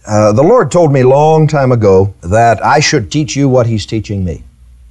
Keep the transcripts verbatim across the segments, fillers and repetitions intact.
Uh, the Lord told me a long time ago that I should teach you what He's teaching me.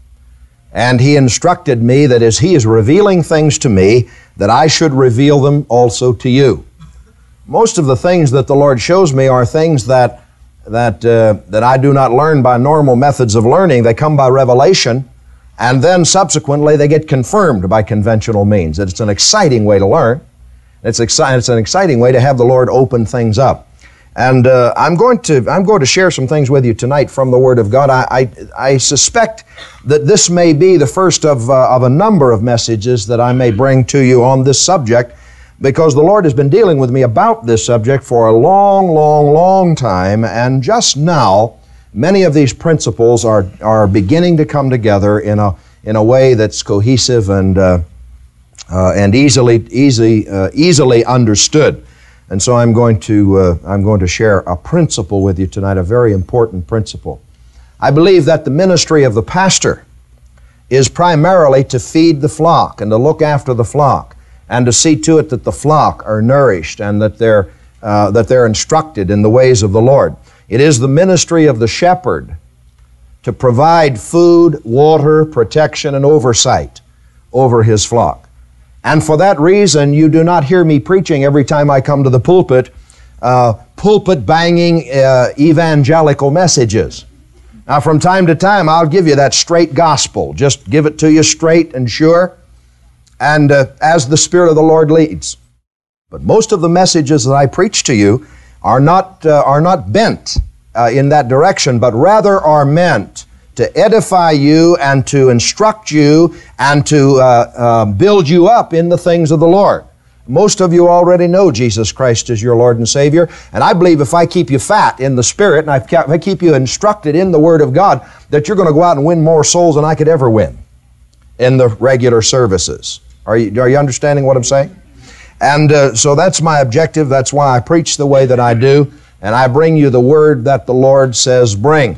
And He instructed me that as He is revealing things to me, that I should reveal them also to you. Most of the things that the Lord shows me are things that, that, uh, that I do not learn by normal methods of learning. They come by revelation, and then subsequently they get confirmed by conventional means. It's an exciting way to learn. It's, exci- it's an exciting way to have the Lord open things up. And uh, I'm going to I'm going to share some things with you tonight from the Word of God. I I, I suspect that this may be the first of uh, of a number of messages that I may bring to you on this subject, because the Lord has been dealing with me about this subject for a long, long, long time, and just now many of these principles are are beginning to come together in a in a way that's cohesive and uh, uh, and easily easy uh, easily understood. And so I'm going to uh, I'm going to share a principle with you tonight, a very important principle. I believe that the ministry of the pastor is primarily to feed the flock and to look after the flock and to see to it that the flock are nourished and that they're uh, that they're instructed in the ways of the Lord. It is the ministry of the shepherd to provide food, water, protection, and oversight over his flock. And for that reason, you do not hear me preaching every time I come to the pulpit, uh, pulpit banging uh, evangelical messages. Now, from time to time, I'll give you that straight gospel. Just give it to you straight and sure, and uh, as the Spirit of the Lord leads. But most of the messages that I preach to you are not, uh, are not bent uh, in that direction, but rather are meant to edify you and to instruct you and to uh, uh, build you up in the things of the Lord. Most of you already know Jesus Christ is your Lord and Savior, and I believe if I keep you fat in the Spirit and if I keep you instructed in the Word of God, that you're going to go out and win more souls than I could ever win in the regular services. Are you, are you understanding what I'm saying? And uh, so that's my objective. That's why I preach the way that I do, and I bring you the Word that the Lord says bring.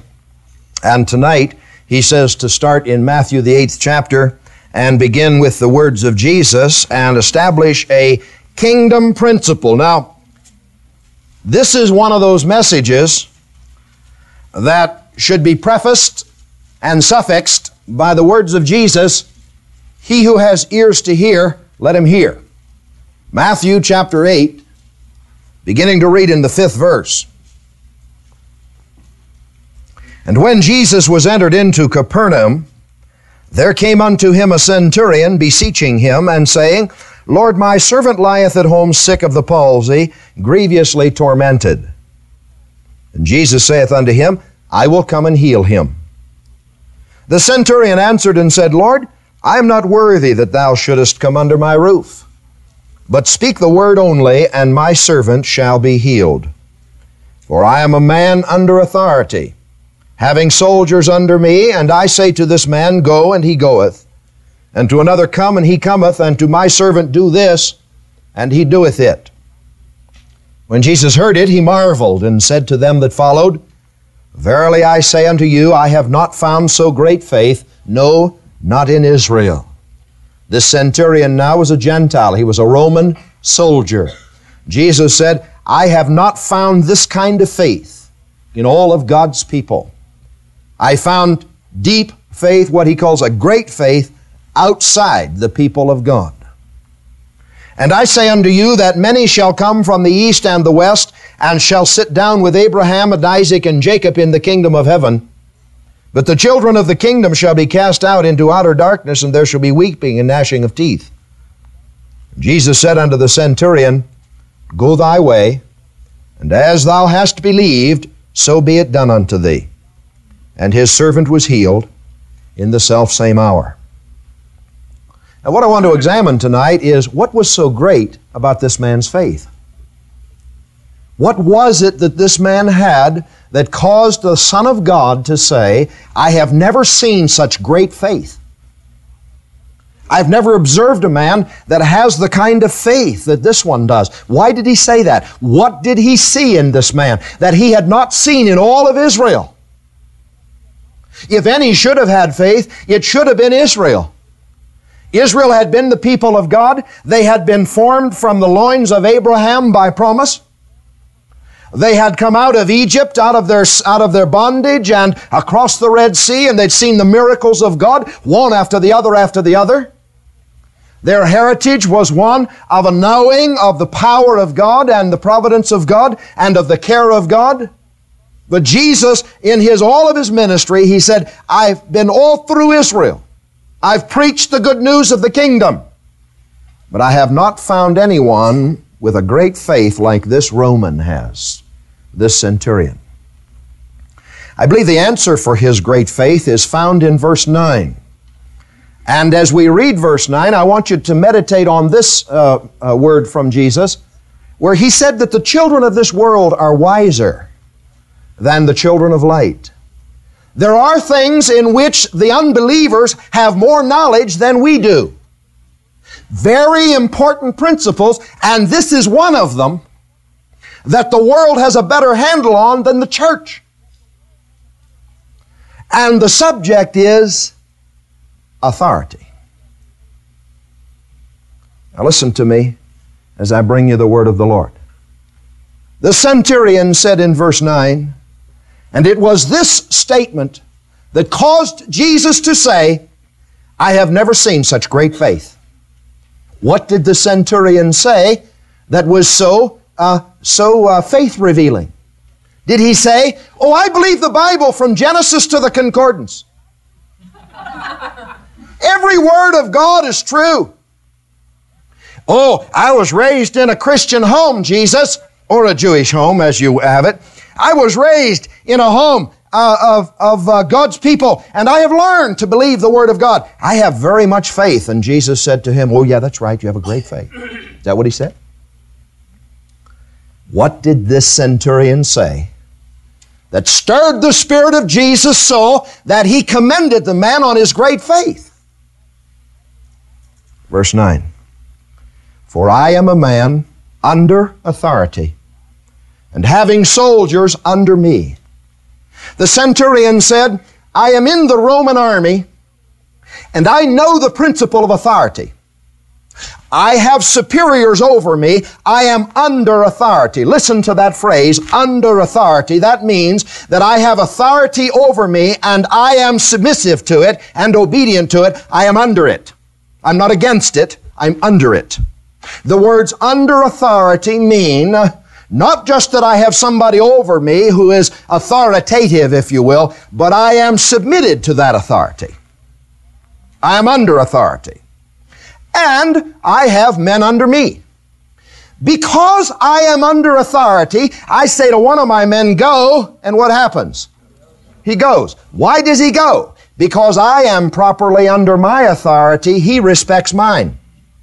And tonight, he says to start in Matthew, the eighth chapter, and begin with the words of Jesus and establish a kingdom principle. Now, this is one of those messages that should be prefaced and suffixed by the words of Jesus, "He who has ears to hear, let him hear." Matthew chapter eight, beginning to read in the fifth verse. "And when Jesus was entered into Capernaum, there came unto him a centurion, beseeching him, and saying, Lord, my servant lieth at home sick of the palsy, grievously tormented. And Jesus saith unto him, I will come and heal him. The centurion answered and said, Lord, I am not worthy that thou shouldest come under my roof. But speak the word only, and my servant shall be healed. For I am a man under authority, having soldiers under me, and I say to this man, Go, and he goeth, and to another, Come, and he cometh, and to my servant, Do this, and he doeth it. When Jesus heard it, he marveled, and said to them that followed, Verily I say unto you, I have not found so great faith, no, not in Israel. This centurion now was a Gentile. He was a Roman soldier. Jesus said, I have not found this kind of faith in all of God's people. I found deep faith, what he calls a great faith, outside the people of God. And I say unto you that many shall come from the east and the west, and shall sit down with Abraham and Isaac and Jacob in the kingdom of heaven. But the children of the kingdom shall be cast out into outer darkness, and there shall be weeping and gnashing of teeth. Jesus said unto the centurion, Go thy way, and as thou hast believed, so be it done unto thee. And his servant was healed in the selfsame hour. Now what I want to examine tonight is what was so great about this man's faith? What was it that this man had that caused the Son of God to say, I have never seen such great faith? I've never observed a man that has the kind of faith that this one does. Why did he say that? What did he see in this man that he had not seen in all of Israel? If any should have had faith, it should have been Israel. Israel had been the people of God. They had been formed from the loins of Abraham by promise. They had come out of Egypt, out of their, out of their bondage, and across the Red Sea, and they'd seen the miracles of God, one after the other after the other. Their heritage was one of a knowing of the power of God and the providence of God and of the care of God. But Jesus, in his all of his ministry, he said, I've been all through Israel. I've preached the good news of the kingdom. But I have not found anyone with a great faith like this Roman has, this centurion. I believe the answer for his great faith is found in verse nine. And as we read verse nine, I want you to meditate on this uh, uh, word from Jesus, where he said that the children of this world are wiser than the children of light. There are things in which the unbelievers have more knowledge than we do. Very important principles, and this is one of them, that the world has a better handle on than the church. And the subject is authority. Now listen to me as I bring you the word of the Lord. The centurion said in verse nine, and it was this statement that caused Jesus to say, I have never seen such great faith. What did the centurion say that was so, uh, so uh, faith-revealing? Did he say, oh, I believe the Bible from Genesis to the Concordance. Every word of God is true. Oh, I was raised in a Christian home, Jesus, or a Jewish home as you have it. I was raised in a home uh, of, of uh, God's people, and I have learned to believe the Word of God. I have very much faith. And Jesus said to him, oh yeah, that's right, you have a great faith. Is that what he said? What did this centurion say that stirred the Spirit of Jesus so that he commended the man on his great faith? Verse nine, for I am a man under authority, and having soldiers under me. The centurion said, I am in the Roman army, and I know the principle of authority. I have superiors over me. I am under authority. Listen to that phrase, under authority. That means that I have authority over me, and I am submissive to it and obedient to it. I am under it. I'm not against it. I'm under it. The words under authority mean not just that I have somebody over me who is authoritative, if you will, but I am submitted to that authority. I am under authority. And I have men under me. Because I am under authority, I say to one of my men, go, and what happens? He goes. Why does he go? Because I am properly under my authority, he respects mine.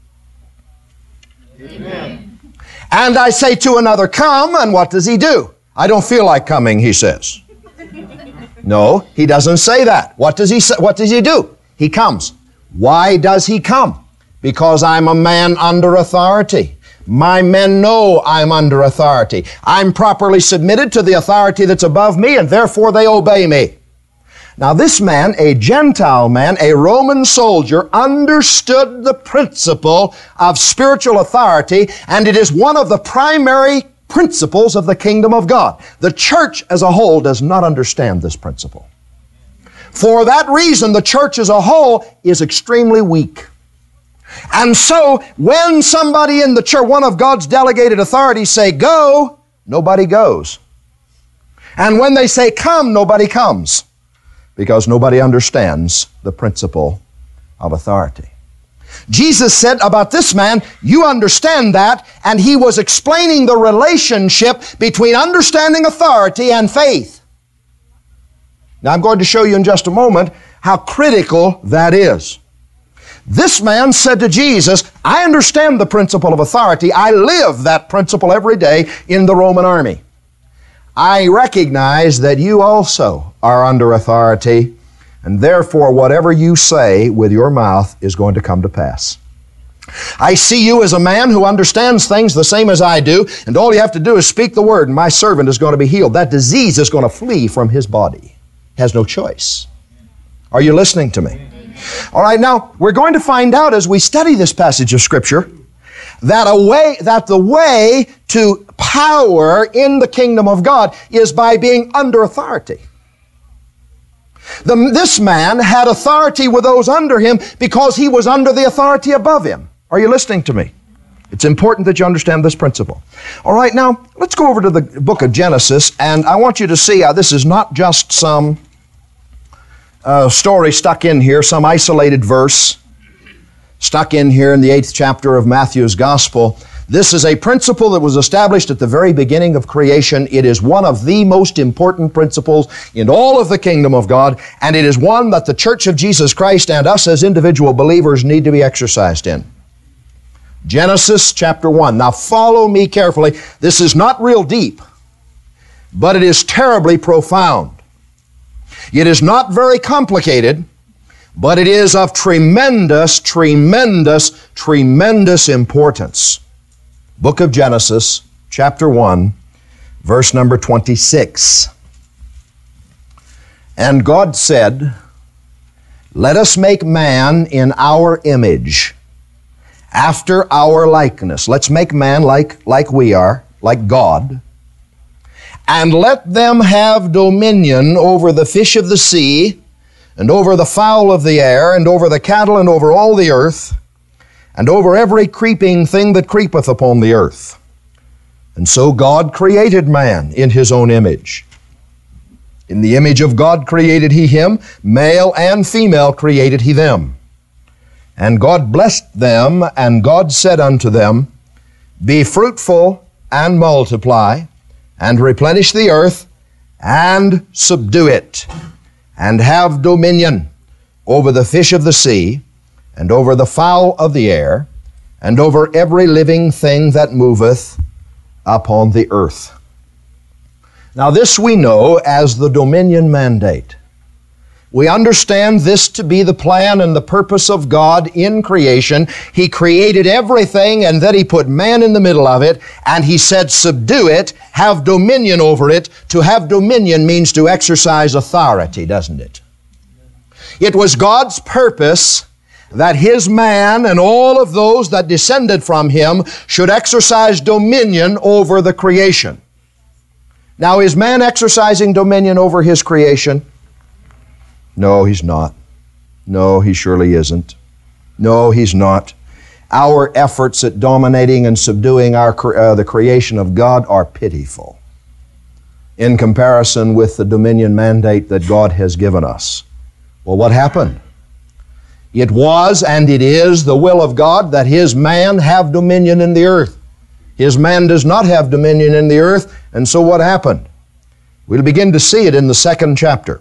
Amen. And I say to another, come, and what does he do? I don't feel like coming, he says. No, he doesn't say that. What does he say? What does he do? He comes. Why does he come? Because I'm a man under authority. My men know I'm under authority. I'm properly submitted to the authority that's above me, and therefore they obey me. Now this man, a Gentile man, a Roman soldier, understood the principle of spiritual authority, and it is one of the primary principles of the kingdom of God. The church as a whole does not understand this principle. For that reason, the church as a whole is extremely weak. And so, when somebody in the church, one of God's delegated authorities say, go, nobody goes. And when they say come, nobody comes. Because nobody understands the principle of authority. Jesus said about this man, you understand that, and he was explaining the relationship between understanding authority and faith. Now I'm going to show you in just a moment how critical that is. This man said to Jesus, I understand the principle of authority. I live that principle every day in the Roman army. I recognize that you also are under authority, and therefore whatever you say with your mouth is going to come to pass. I see you as a man who understands things the same as I do, and all you have to do is speak the word, and my servant is going to be healed. That disease is going to flee from his body. He has no choice. Are you listening to me? All right, now, we're going to find out as we study this passage of Scripture that a way, that the way to power in the kingdom of God is by being under authority. The, this man had authority with those under him because he was under the authority above him. Are you listening to me? It's important that you understand this principle. All right, now let's go over to the book of Genesis, and I want you to see how this is not just some uh, story stuck in here, some isolated verse stuck in here in the eighth chapter of Matthew's Gospel. This is a principle that was established at the very beginning of creation. It is one of the most important principles in all of the kingdom of God, and it is one that the Church of Jesus Christ and us as individual believers need to be exercised in. Genesis chapter one. Now follow me carefully. This is not real deep, but it is terribly profound. It is not very complicated, but it is of tremendous, tremendous, tremendous importance. Book of Genesis, chapter one, verse number twenty-six. And God said, "Let us make man in our image, after our likeness." Let's make man like, like we are, like God. "And let them have dominion over the fish of the sea, and over the fowl of the air, and over the cattle, and over all the earth, and over every creeping thing that creepeth upon the earth." And so God created man in His own image. In the image of God created He him, male and female created He them. And God blessed them, and God said unto them, "Be fruitful and multiply, and replenish the earth, and subdue it, and have dominion over the fish of the sea, and over the fowl of the air, and over every living thing that moveth upon the earth." Now this we know as the dominion mandate. We understand this to be the plan and the purpose of God in creation. He created everything, and then He put man in the middle of it, and He said, "Subdue it, have dominion over it." To have dominion means to exercise authority, doesn't it? It was God's purpose that His man and all of those that descended from Him should exercise dominion over the creation. Now, is man exercising dominion over his creation? No, he's not. No, he surely isn't. No, he's not. Our efforts at dominating and subduing our, uh, the creation of God are pitiful in comparison with the dominion mandate that God has given us. Well, what happened? It was and it is the will of God that His man have dominion in the earth. His man does not have dominion in the earth, and so what happened? We'll begin to see it in the second chapter.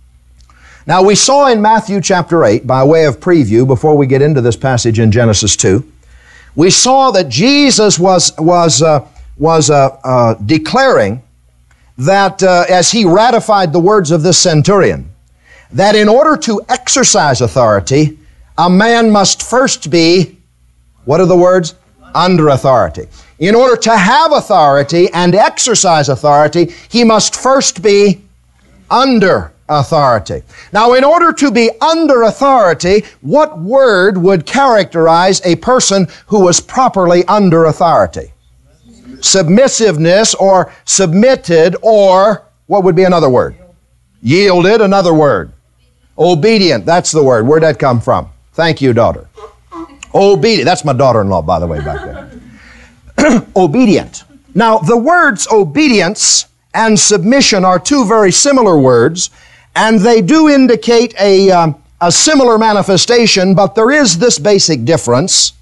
Now, we saw in Matthew chapter eight, by way of preview, before we get into this passage in Genesis two, we saw that Jesus was, was, uh, was uh, uh, declaring that uh, as He ratified the words of this centurion, that in order to exercise authority, a man must first be, what are the words? Under authority. In order to have authority and exercise authority, he must first be under authority. Now, in order to be under authority, what word would characterize a person who was properly under authority? Submissiveness, or submitted, or what would be another word? Yielded, another word. Obedient, that's the word. Where'd that come from? Thank you, daughter. Obedient. That's my daughter-in-law, by the way, back there. Obedient. Now, the words obedience and submission are two very similar words, and they do indicate a, um, a similar manifestation, but there is this basic difference.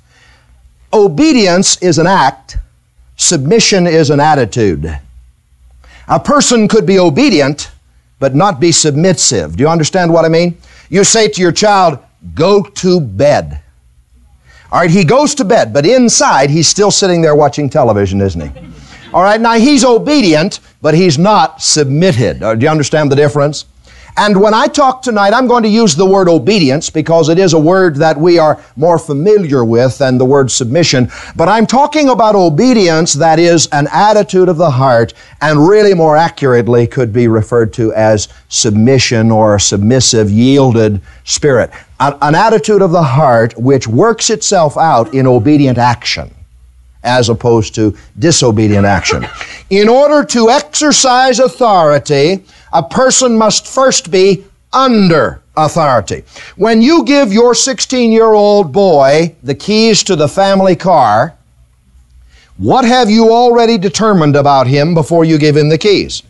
Obedience is an act. Submission is an attitude. A person could be obedient, but not be submissive. Do you understand what I mean? You say to your child, "Go to bed." All right, he goes to bed, but inside he's still sitting there watching television, isn't he? All right, now he's obedient, but he's not submitted. Uh, do you understand the difference? And when I talk tonight, I'm going to use the word obedience because it is a word that we are more familiar with than the word submission. But I'm talking about obedience that is an attitude of the heart, and really more accurately could be referred to as submission or a submissive, yielded spirit. An, an attitude of the heart which works itself out in obedient action. as opposed to disobedient action. In order to exercise authority, a person must first be under authority. When you give your sixteen-year-old boy the keys to the family car, what have you already determined about him before you give him the keys?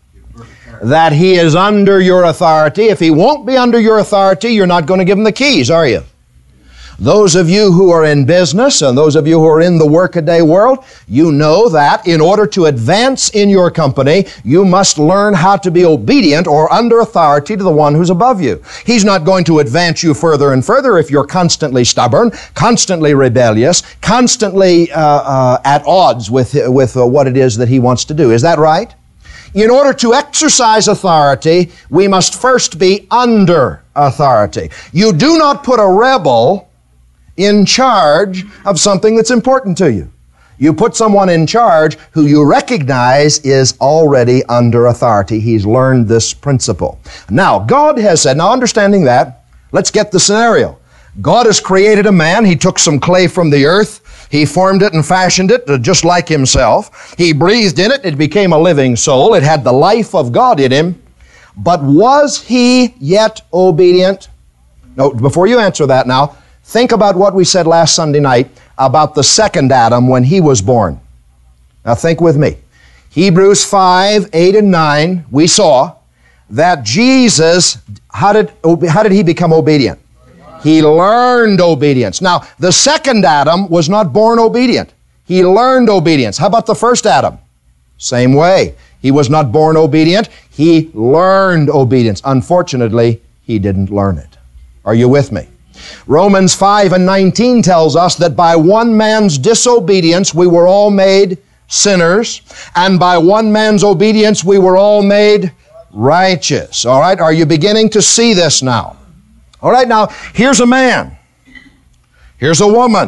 That he is under your authority. If he won't be under your authority, you're not going to give him the keys, are you? Those of you who are in business and those of you who are in the workaday world, you know that in order to advance in your company, you must learn how to be obedient or under authority to the one who's above you. He's not going to advance you further and further if you're constantly stubborn, constantly rebellious, constantly uh, uh, at odds with, with uh, what it is that he wants to do. Is that right? In order to exercise authority, we must first be under authority. You do not put a rebel in charge of something that's important to you. You put someone in charge who you recognize is already under authority. He's learned this principle. Now, God has said, now understanding that, let's get the scenario. God has created a man. He took some clay from the earth. He formed it and fashioned it just like himself. He breathed in it. It became a living soul. It had the life of God in him. But was he yet obedient? No, before you answer that now, think about what we said last Sunday night about the second Adam when he was born. Now think with me. Hebrews five, eight, and nine, we saw that Jesus, how did, how did he become obedient? He learned obedience. Now, the second Adam was not born obedient. He learned obedience. How about the first Adam? Same way. He was not born obedient. He learned obedience. Unfortunately, he didn't learn it. Are you with me? Romans five and nineteen tells us that by one man's disobedience we were all made sinners, and by one man's obedience we were all made righteous. All right, are you beginning to see this now? All right, now, here's a man. Here's a woman.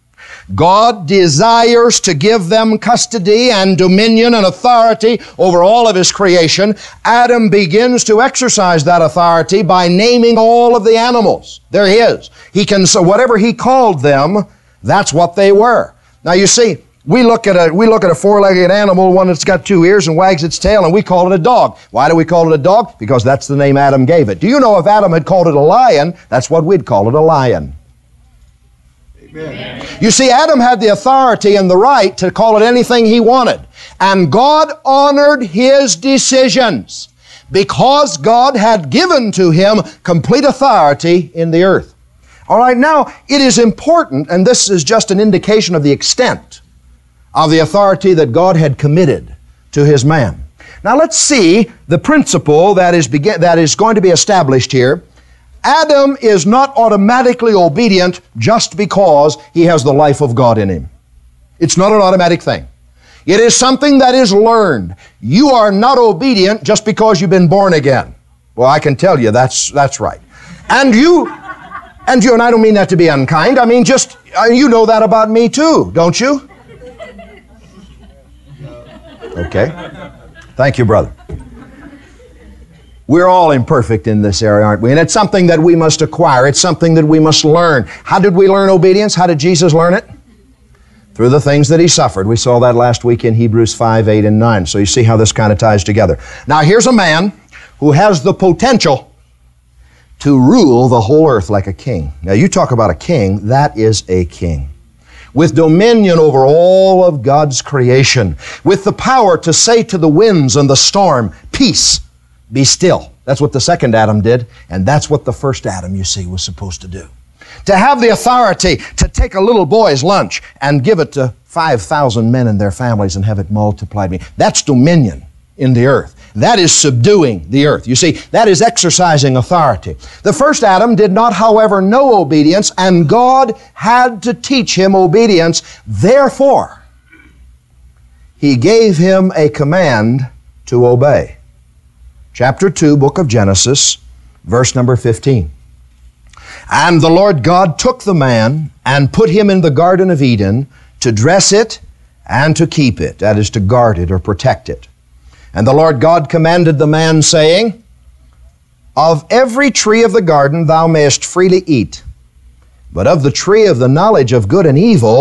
God desires to give them custody and dominion and authority over all of His creation. Adam begins to exercise that authority by naming all of the animals. They're his. He can, so whatever he called them, that's what they were. Now you see, we look at a we look at a four-legged animal, one that's got two ears and wags its tail, and we call it a dog. Why do we call it a dog? Because that's the name Adam gave it. Do you know if Adam had called it a lion, that's what we'd call it, a lion. Amen. You see, Adam had the authority and the right to call it anything he wanted. And God honored his decisions because God had given to him complete authority in the earth. All right, now, it is important, and this is just an indication of the extent of the authority that God had committed to His man. Now let's see the principle that is, begin, that is going to be established here. Adam is not automatically obedient just because he has the life of God in him. It's not an automatic thing. It is something that is learned. You are not obedient just because you've been born again. Well, I can tell you that's, that's right. And you, and you, and I don't mean that to be unkind. I mean just, uh, you know that about me too, don't you? Okay. Thank you, brother. We're all imperfect in this area, aren't we? And it's something that we must acquire. It's something that we must learn. How did we learn obedience? How did Jesus learn it? Through the things that He suffered. We saw that last week in Hebrews five, eight, and nine. So you see how this kind of ties together. Now here's a man who has the potential to rule the whole earth like a king. Now you talk about a king, that is a king. With dominion over all of God's creation, with the power to say to the winds and the storm, peace, be still. That's what the second Adam did, and that's what the first Adam, you see, was supposed to do. To have the authority to take a little boy's lunch and give it to five thousand men and their families and have it multiplied. That's dominion in the earth. That is subduing the earth. You see, that is exercising authority. The first Adam did not, however, know obedience, and God had to teach him obedience. Therefore, He gave him a command to obey. Chapter two, book of Genesis, verse number fifteen. And the Lord God took the man and put him in the Garden of Eden to dress it and to keep it, that is, to guard it or protect it. And the Lord God commanded the man, saying, Of every tree of the garden thou mayest freely eat, but of the tree of the knowledge of good and evil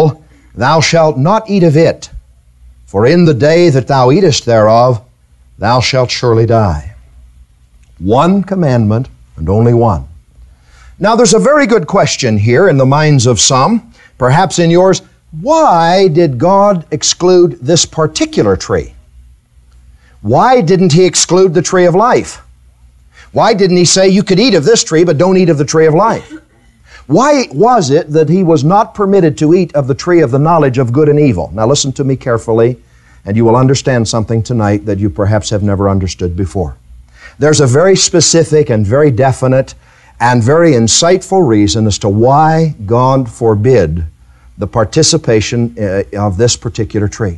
Thou shalt not eat of it, for in the day that thou eatest thereof, thou shalt surely die. One commandment, and only one. Now there's a very good question here in the minds of some, perhaps in yours. Why did God exclude this particular tree? Why didn't He exclude the tree of life? Why didn't He say you could eat of this tree, but don't eat of the tree of life? Why was it that He was not permitted to eat of the tree of the knowledge of good and evil? Now listen to me carefully, and you will understand something tonight that you perhaps have never understood before. There's a very specific and very definite and very insightful reason as to why God forbid the participation of this particular tree.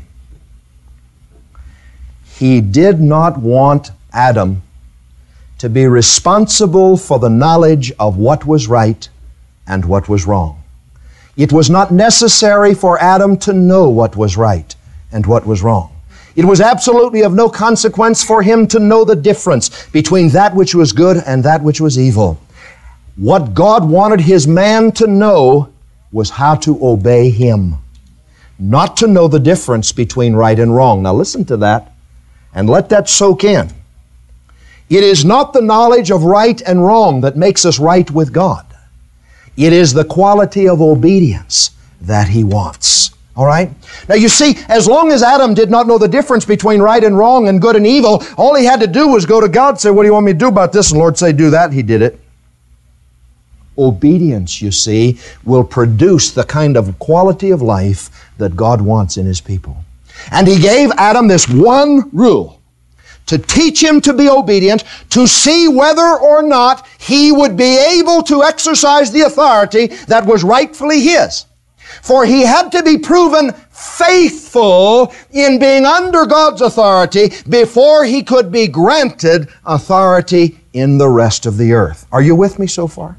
He did not want Adam to be responsible for the knowledge of what was right and what was wrong. It was not necessary for Adam to know what was right and what was wrong. It was absolutely of no consequence for him to know the difference between that which was good and that which was evil. What God wanted His man to know was how to obey Him, not to know the difference between right and wrong. Now listen to that and let that soak in. It is not the knowledge of right and wrong that makes us right with God. It is the quality of obedience that He wants. All right? Now you see, as long as Adam did not know the difference between right and wrong and good and evil, all he had to do was go to God and say, what do you want me to do about this? And the Lord say, do that. He did it. Obedience, you see, will produce the kind of quality of life that God wants in His people. And He gave Adam this one rule, to teach him to be obedient, to see whether or not he would be able to exercise the authority that was rightfully his. For he had to be proven faithful in being under God's authority before he could be granted authority in the rest of the earth. Are you with me so far?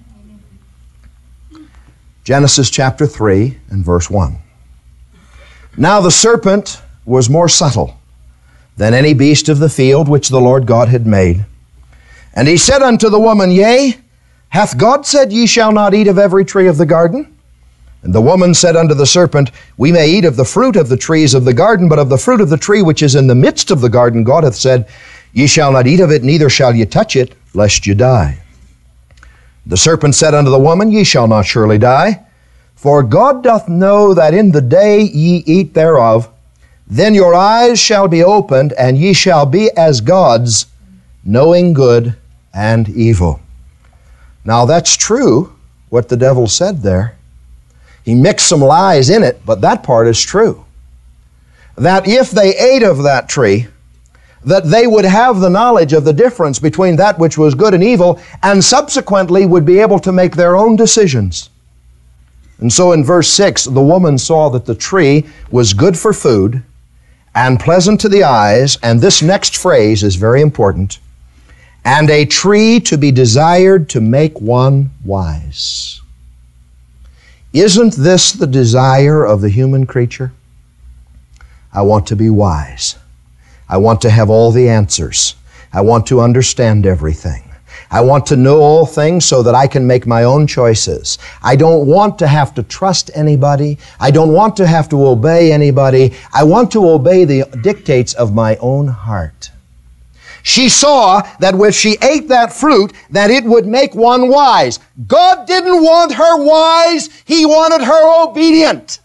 Genesis chapter three and verse one. Now the serpent was more subtle than any beast of the field which the Lord God had made. And he said unto the woman, Yea, hath God said, Ye shall not eat of every tree of the garden? And the woman said unto the serpent, We may eat of the fruit of the trees of the garden, but of the fruit of the tree which is in the midst of the garden, God hath said, Ye shall not eat of it, neither shall ye touch it, lest ye die. The serpent said unto the woman, Ye shall not surely die, for God doth know that in the day ye eat thereof, then your eyes shall be opened, and ye shall be as gods, knowing good and evil. Now that's true, what the devil said there. He mixed some lies in it, but that part is true. That if they ate of that tree, that they would have the knowledge of the difference between that which was good and evil, and subsequently would be able to make their own decisions. And so in verse six, the woman saw that the tree was good for food and pleasant to the eyes, and this next phrase is very important, and a tree to be desired to make one wise. Isn't this the desire of the human creature? I want to be wise. I want to have all the answers. I want to understand everything. I want to know all things so that I can make my own choices. I don't want to have to trust anybody. I don't want to have to obey anybody. I want to obey the dictates of my own heart. She saw that if she ate that fruit, that it would make one wise. God didn't want her wise. He wanted her obedient.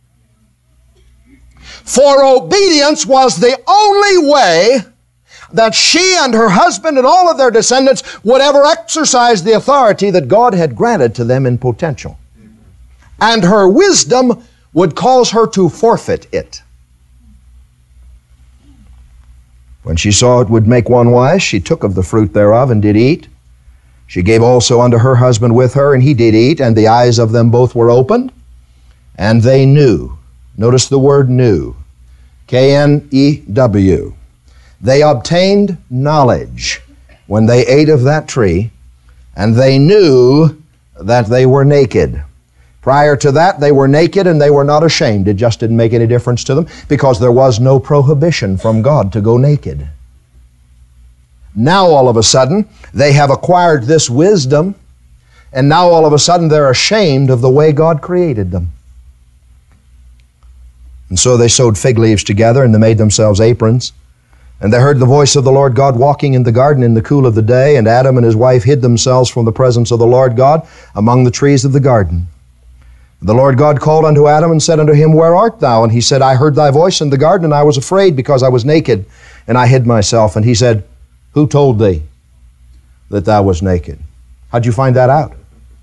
For obedience was the only way that she and her husband and all of their descendants would ever exercise the authority that God had granted to them in potential. And her wisdom would cause her to forfeit it. When she saw it would make one wise, she took of the fruit thereof and did eat. She gave also unto her husband with her, and he did eat, and the eyes of them both were opened, and they knew. Notice the word knew. K N E W. They obtained knowledge when they ate of that tree, and they knew that they were naked. Prior to that, they were naked and they were not ashamed. It just didn't make any difference to them because there was no prohibition from God to go naked. Now, all of a sudden, they have acquired this wisdom, and now all of a sudden they're ashamed of the way God created them. And so they sewed fig leaves together, and they made themselves aprons. And they heard the voice of the Lord God walking in the garden in the cool of the day, and Adam and his wife hid themselves from the presence of the Lord God among the trees of the garden. The Lord God called unto Adam and said unto him, Where art thou? And he said, I heard thy voice in the garden, and I was afraid, because I was naked, and I hid myself. And he said, Who told thee that thou wast naked? How'd you find that out?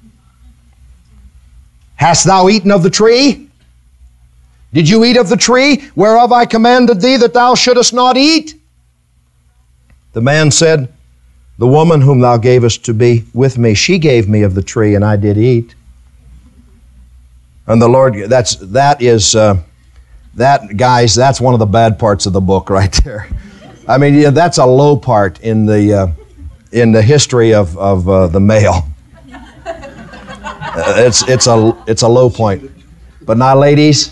Hast thou eaten of the tree? Did you eat of the tree whereof I commanded thee that thou shouldest not eat? The man said, The woman whom thou gavest to be with me, she gave me of the tree, and I did eat. And the Lord, that's, that is, uh, that, guys, that's one of the bad parts of the book right there. I mean, yeah, that's a low part in the, uh, in the history of, of uh, the male. Uh, it's, it's, a, it's a low point. But now, ladies,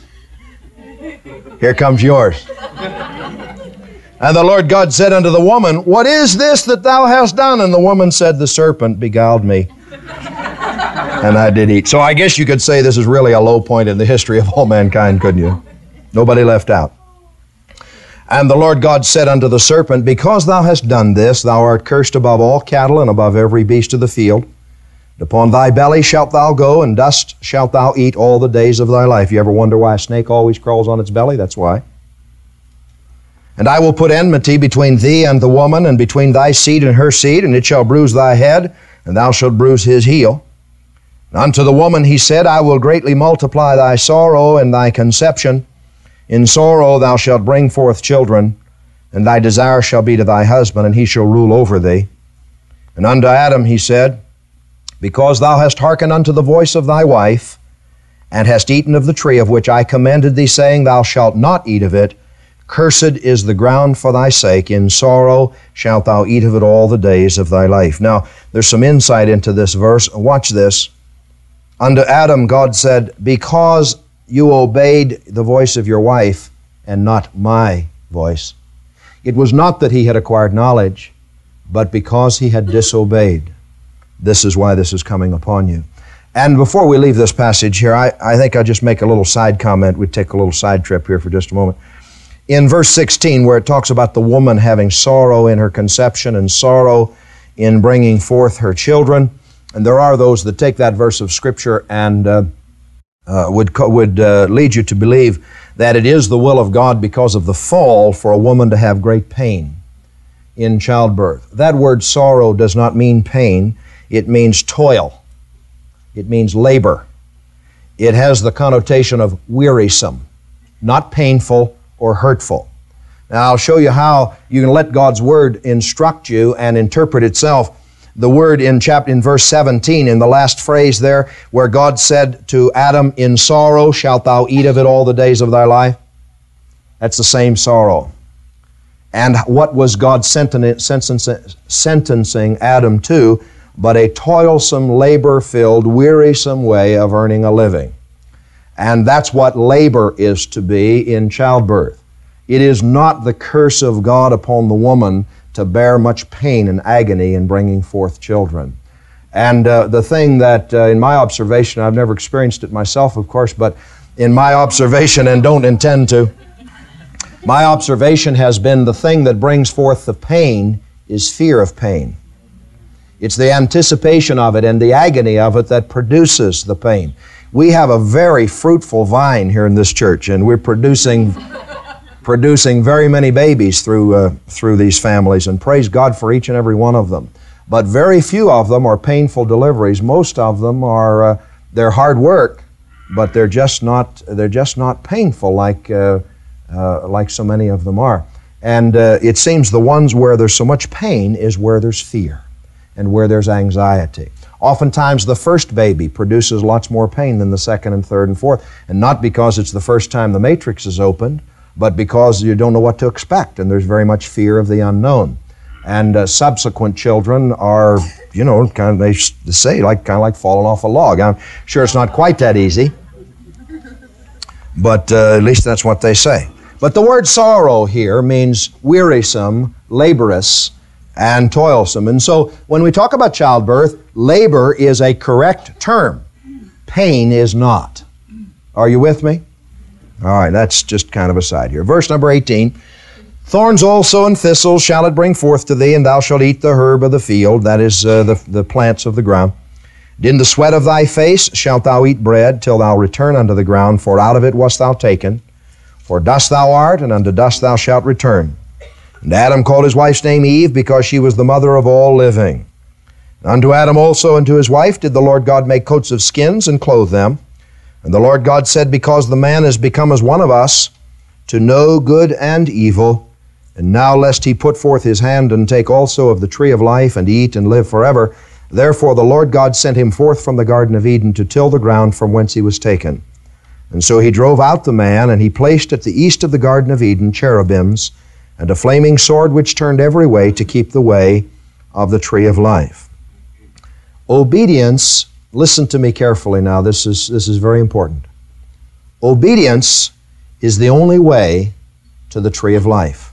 here comes yours. And the Lord God said unto the woman, What is this that thou hast done? And the woman said, The serpent beguiled me, and I did eat. So I guess you could say this is really a low point in the history of all mankind, couldn't you? Nobody left out. And the Lord God said unto the serpent, Because thou hast done this, thou art cursed above all cattle and above every beast of the field. Upon thy belly shalt thou go, and dust shalt thou eat all the days of thy life. You ever wonder why a snake always crawls on its belly? That's why. And I will put enmity between thee and the woman, and between thy seed and her seed, and it shall bruise thy head, and thou shalt bruise his heel. And unto the woman he said, I will greatly multiply thy sorrow and thy conception. In sorrow thou shalt bring forth children, and thy desire shall be to thy husband, and he shall rule over thee. And unto Adam he said, Because thou hast hearkened unto the voice of thy wife, and hast eaten of the tree of which I commanded thee, saying, Thou shalt not eat of it, cursed is the ground for thy sake. In sorrow shalt thou eat of it all the days of thy life. Now, there's some insight into this verse. Watch this. Unto Adam God said, Because you obeyed the voice of your wife, and not my voice. It was not that he had acquired knowledge, but because he had disobeyed. This is why this is coming upon you. And before we leave this passage here, I, I think I'll just make a little side comment. We'd take a little side trip here for just a moment. In verse sixteen, where it talks about the woman having sorrow in her conception and sorrow in bringing forth her children, and there are those that take that verse of Scripture and uh, uh, would, would uh, lead you to believe that it is the will of God because of the fall for a woman to have great pain in childbirth. That word sorrow does not mean pain. It means toil. It means labor. It has the connotation of wearisome, not painful or hurtful. Now, I'll show you how you can let God's Word instruct you and interpret itself. The word in chapter in verse seventeen, in the last phrase there, where God said to Adam, In sorrow shalt thou eat of it all the days of thy life. That's the same sorrow. And what was God sentencing Adam to but a toilsome, labor-filled, wearisome way of earning a living? And that's what labor is to be in childbirth. It is not the curse of God upon the woman to bear much pain and agony in bringing forth children. And uh, the thing that, uh, in my observation, I've never experienced it myself, of course, but in my observation, and don't intend to, my observation has been the thing that brings forth the pain is fear of pain. It's the anticipation of it and the agony of it that produces the pain. We have a very fruitful vine here in this church, and we're producing producing very many babies through uh, through these families, and praise God for each and every one of them. But very few of them are painful deliveries. Most of them are uh, they're hard work, but they're just not they're just not painful like uh, uh, like so many of them are. And uh, it seems the ones where there's so much pain is where there's fear and where there's anxiety. Oftentimes the first baby produces lots more pain than the second and third and fourth, and not because it's the first time the matrix is opened, but because you don't know what to expect, and there's very much fear of the unknown. And uh, subsequent children are, you know, kind of, they say, like kind of like falling off a log. I'm sure it's not quite that easy, but uh, at least that's what they say. But the word sorrow here means wearisome, laborious, and toilsome. And so when we talk about childbirth, labor is a correct term. Pain is not. Are you with me? All right, that's just kind of a side here. Verse number eighteen. Thorns also and thistles shall it bring forth to thee, and thou shalt eat the herb of the field, that is uh, the, the plants of the ground. And in the sweat of thy face shalt thou eat bread, till thou return unto the ground, for out of it wast thou taken. For dust thou art, and unto dust thou shalt return. And Adam called his wife's name Eve, because she was the mother of all living. And unto Adam also and to his wife did the Lord God make coats of skins, and clothe them. And the Lord God said, because the man is become as one of us, to know good and evil, and now lest he put forth his hand and take also of the tree of life, and eat and live forever, therefore the Lord God sent him forth from the Garden of Eden to till the ground from whence he was taken. And so he drove out the man, and he placed at the east of the Garden of Eden cherubims, and a flaming sword which turned every way to keep the way of the tree of life. Obedience, listen to me carefully now, this is, this is very important. Obedience is the only way to the tree of life,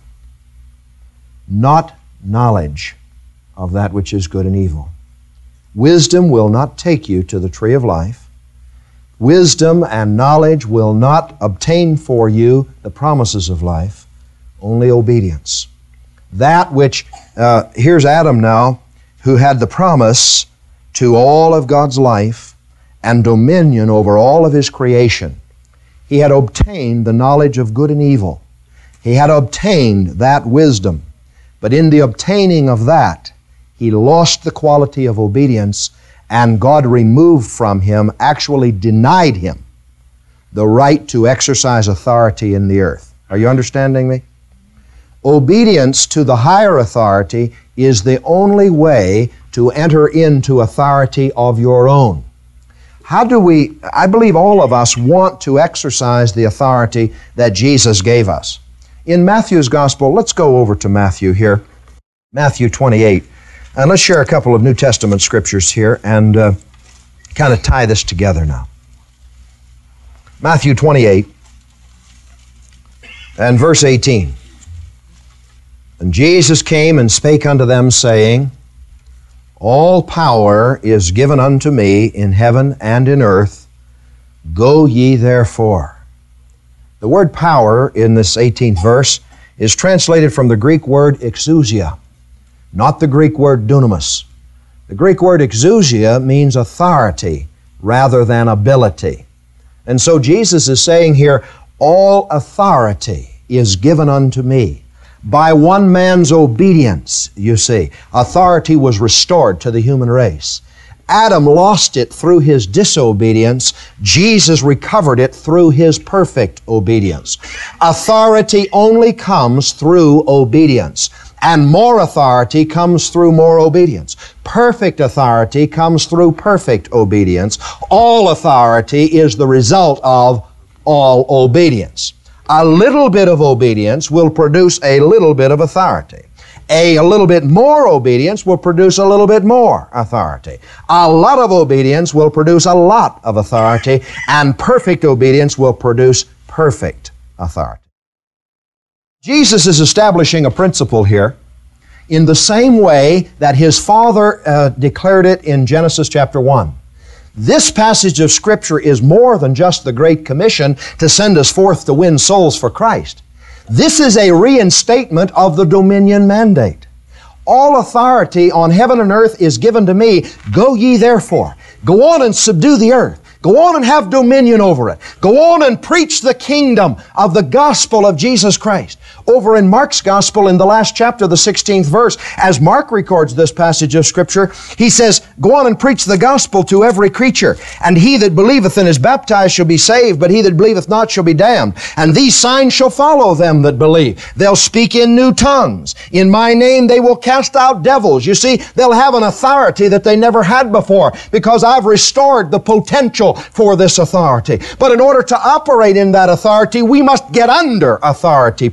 not knowledge of that which is good and evil. Wisdom will not take you to the tree of life. Wisdom and knowledge will not obtain for you the promises of life. Only obedience. That which, uh, here's Adam now, who had the promise to all of God's life and dominion over all of His creation. He had obtained the knowledge of good and evil. He had obtained that wisdom. But in the obtaining of that, he lost the quality of obedience, and God removed from him, actually denied him, the right to exercise authority in the earth. Are you understanding me? Obedience to the higher authority is the only way to enter into authority of your own. How do we, I believe all of us want to exercise the authority that Jesus gave us. In Matthew's Gospel, let's go over to Matthew here, Matthew twenty-eight, and let's share a couple of New Testament scriptures here and uh, kind of tie this together now. Matthew twenty-eight and verse eighteen. And Jesus came and spake unto them, saying, all power is given unto me in heaven and in earth. Go ye therefore. The word power in this eighteenth verse is translated from the Greek word exousia, not the Greek word dunamis. The Greek word exousia means authority rather than ability. And so Jesus is saying here, all authority is given unto me. By one man's obedience, you see, authority was restored to the human race. Adam lost it through his disobedience. Jesus recovered it through His perfect obedience. Authority only comes through obedience, and more authority comes through more obedience. Perfect authority comes through perfect obedience. All authority is the result of all obedience. A little bit of obedience will produce a little bit of authority. A, a little bit more obedience will produce a little bit more authority. A lot of obedience will produce a lot of authority, and perfect obedience will produce perfect authority. Jesus is establishing a principle here in the same way that His Father uh, declared it in Genesis chapter one. This passage of Scripture is more than just the Great Commission to send us forth to win souls for Christ. This is a reinstatement of the dominion mandate. All authority on heaven and earth is given to me. Go ye therefore. Go on and subdue the earth. Go on and have dominion over it. Go on and preach the kingdom of the gospel of Jesus Christ. Over in Mark's gospel in the last chapter, the sixteenth verse, as Mark records this passage of Scripture, he says, go on and preach the gospel to every creature. And he that believeth and is baptized shall be saved, but he that believeth not shall be damned. And these signs shall follow them that believe. They'll speak in new tongues. In my name they will cast out devils. You see, they'll have an authority that they never had before, because I've restored the potential for this authority. But in order to operate in that authority, we must get under authority properly.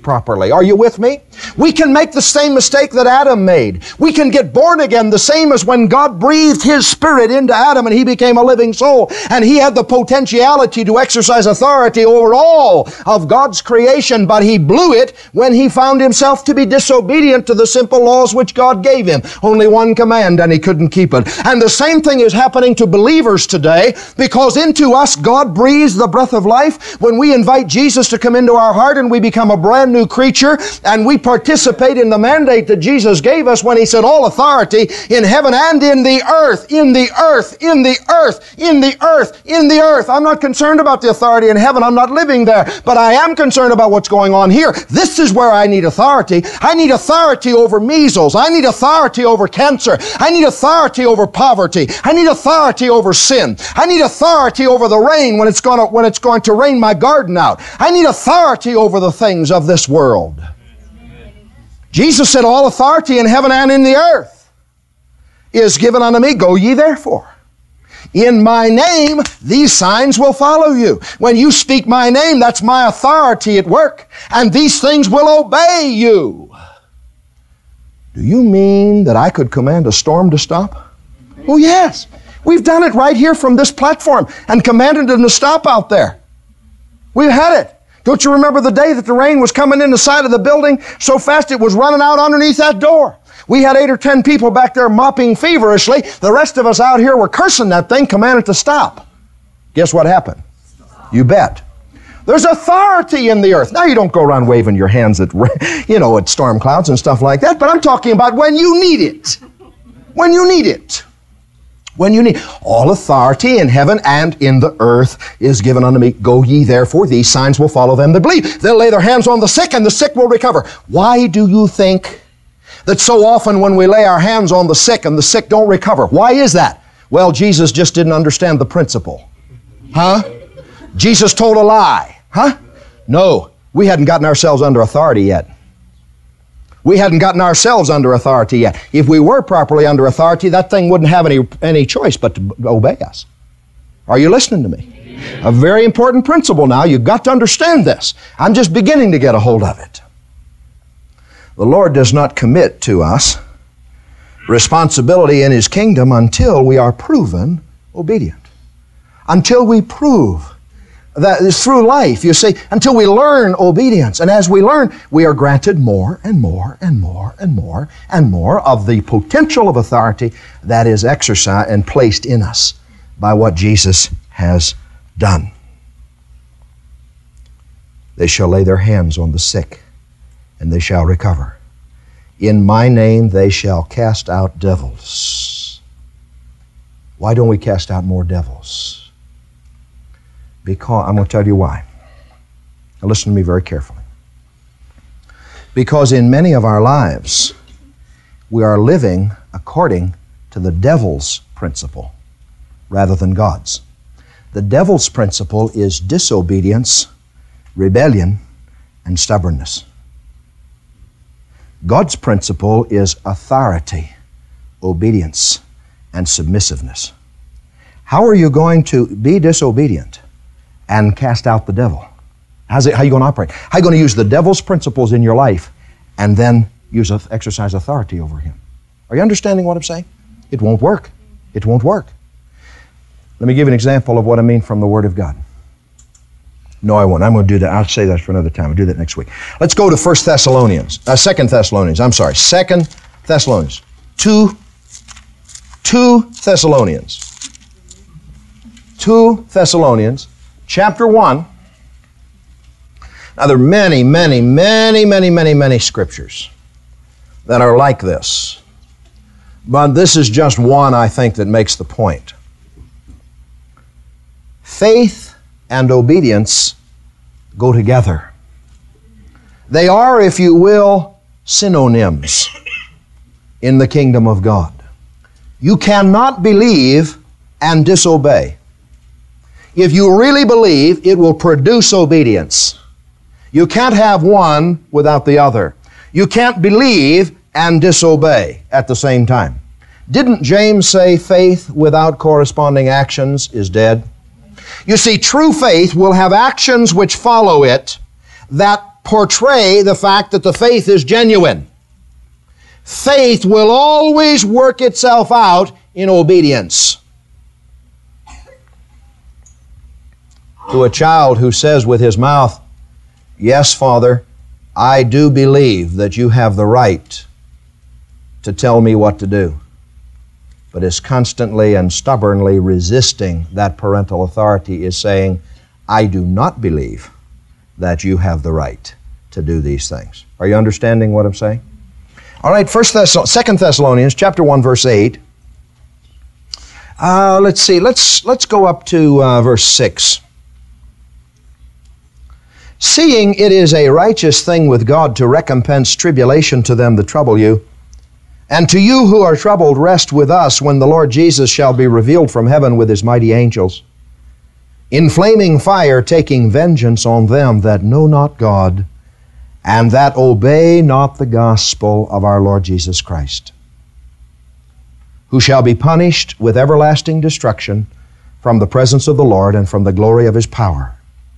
spiritually. Are you with me? We can make the same mistake that Adam made. We can get born again the same as when God breathed His Spirit into Adam and he became a living soul. And he had the potentiality to exercise authority over all of God's creation, but he blew it when he found himself to be disobedient to the simple laws which God gave him. Only one command, and he couldn't keep it. And the same thing is happening to believers today, because into us God breathes the breath of life when we invite Jesus to come into our heart, and we become a brand new creature, and we participate in the mandate that Jesus gave us when He said, all authority in heaven and in the earth, in the earth, in the earth, in the earth, in the earth. I'm not concerned about the authority in heaven. I'm not living there, but I am concerned about what's going on here. This is where I need authority. I need authority over measles. I need authority over cancer. I need authority over poverty. I need authority over sin. I need authority over the rain when it's going to, when it's going to rain my garden out. I need authority over the things of this world. Jesus said, all authority in heaven and in the earth is given unto me. Go ye therefore. In my name, these signs will follow you. When you speak my name, that's my authority at work, and these things will obey you. Do you mean that I could command a storm to stop? Oh, yes. We've done it right here from this platform and commanded them to stop out there. We've had it. Don't you remember the day that the rain was coming in the side of the building so fast it was running out underneath that door? We had eight or ten people back there mopping feverishly. The rest of us out here were cursing that thing, commanded to stop. Guess what happened? You bet. There's authority in the earth. Now, you don't go around waving your hands at, you know, at storm clouds and stuff like that, but I'm talking about when you need it. When you need it. When you need all authority in heaven and in the earth is given unto me. Go ye therefore, these signs will follow them that believe. They'll lay their hands on the sick, and the sick will recover. Why do you think that so often when we lay our hands on the sick and the sick don't recover? Why is that? Well, Jesus just didn't understand the principle. Huh? Jesus told a lie. Huh? No, we hadn't gotten ourselves under authority yet. We hadn't gotten ourselves under authority yet. If we were properly under authority, that thing wouldn't have any, any choice but to obey us. Are you listening to me? A very important principle now. You've got to understand this. I'm just beginning to get a hold of it. The Lord does not commit to us responsibility in His kingdom until we are proven obedient. Until we prove that is through life, you see, until we learn obedience. And as we learn, we are granted more and more and more and more and more of the potential of authority that is exercised and placed in us by what Jesus has done. They shall lay their hands on the sick, and they shall recover. In my name they shall cast out devils. Why don't we cast out more devils? Because, I'm going to tell you why. Now listen to me very carefully. Because in many of our lives, we are living according to the devil's principle rather than God's. The devil's principle is disobedience, rebellion, and stubbornness. God's principle is authority, obedience, and submissiveness. How are you going to be disobedient and cast out the devil? How's it, how are you going to operate? How are you going to use the devil's principles in your life and then use exercise authority over him? Are you understanding what I'm saying? It won't work. It won't work. Let me give you an example of what I mean from the Word of God. No, I won't. I'm going to do that. I'll say that for another time. I'll do that next week. Let's go to First Thessalonians. Uh, Second Thessalonians. I'm sorry. Second Thessalonians. Two, two Thessalonians. Two Thessalonians. Chapter one. Now, there are many, many, many, many, many, many scriptures that are like this. But this is just one, I think, that makes the point. Faith and obedience go together. They are, if you will, synonyms in the kingdom of God. You cannot believe and disobey. If you really believe, it will produce obedience. You can't have one without the other. You can't believe and disobey at the same time. Didn't James say faith without corresponding actions is dead? You see, true faith will have actions which follow it that portray the fact that the faith is genuine. Faith will always work itself out in obedience. To a child who says with his mouth, "Yes, Father, I do believe that you have the right to tell me what to do," but is constantly and stubbornly resisting that parental authority, is saying, "I do not believe that you have the right to do these things." Are you understanding what I'm saying? All right, First Thess- Second Thessalonians chapter one, verse eight. Uh, let's see, let's, let's go up to uh, verse six. "Seeing it is a righteous thing with God to recompense tribulation to them that trouble you, and to you who are troubled rest with us when the Lord Jesus shall be revealed from heaven with his mighty angels, in flaming fire taking vengeance on them that know not God, and that obey not the gospel of our Lord Jesus Christ, who shall be punished with everlasting destruction from the presence of the Lord and from the glory of his power."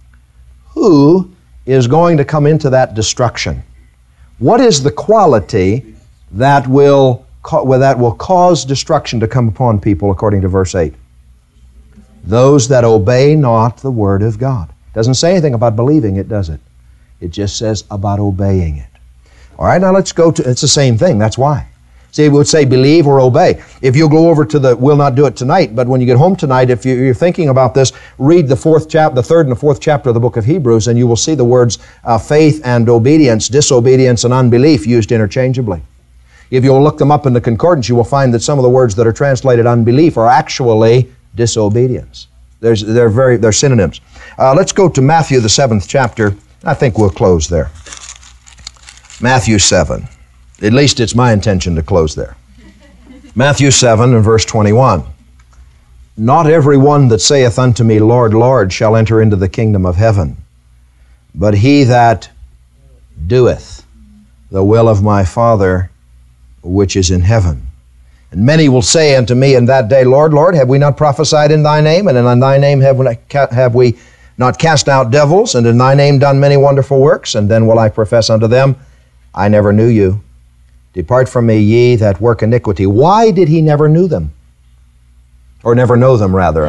Who is going to come into that destruction? What is the quality that will, that will cause destruction to come upon people according to verse eight? Those that obey not the word of God. Doesn't say anything about believing it, does it? It just says about obeying it. All right, now let's go to, it's the same thing, that's why. See, it would say believe or obey. If you'll go over to the, we'll not do it tonight, but when you get home tonight, if you're thinking about this, read the fourth chapter, the third and the fourth chapter of the book of Hebrews, and you will see the words uh, faith and obedience, disobedience and unbelief used interchangeably. If you'll look them up in the concordance, you will find that some of the words that are translated unbelief are actually disobedience. There's, they're very, they're synonyms. Uh, let's go to Matthew, the seventh chapter. I think we'll close there. Matthew seven. At least it's my intention to close there. Matthew seven and verse twenty-one. "Not every one that saith unto me, Lord, Lord, shall enter into the kingdom of heaven, but he that doeth the will of my Father which is in heaven. And many will say unto me in that day, Lord, Lord, have we not prophesied in thy name? And in thy name have we not, have we not cast out devils? And in thy name done many wonderful works? And then will I profess unto them, I never knew you. Depart from me, ye that work iniquity." Why did he never knew them? Or never know them, rather.